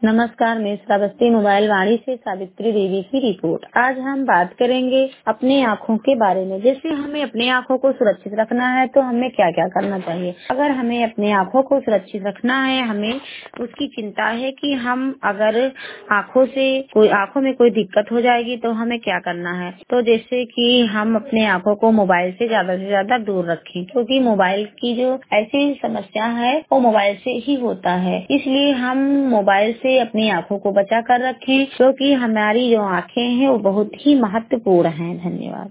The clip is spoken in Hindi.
नमस्कार, मैं श्रावस्ती मोबाइल वाणी से सावित्री देवी की रिपोर्ट। आज हम बात करेंगे अपनी आँखों के बारे में। जैसे हमें अपनी आँखों को सुरक्षित रखना है तो हमें क्या क्या करना चाहिए। अगर हमें अपनी आँखों को सुरक्षित रखना है, हमें उसकी चिंता है कि हम अगर आँखों में कोई दिक्कत हो जाएगी तो हमें क्या करना है। तो जैसे कि हम अपने आँखों को मोबाइल से ज्यादा दूर रखें, क्योंकि मोबाइल की जो ऐसी समस्या है वो मोबाइल से ही होता है। इसलिए हम मोबाइल से अपनी आँखों को बचा कर रखें, क्योंकि हमारी जो आँखें हैं वो बहुत ही महत्वपूर्ण हैं। धन्यवाद।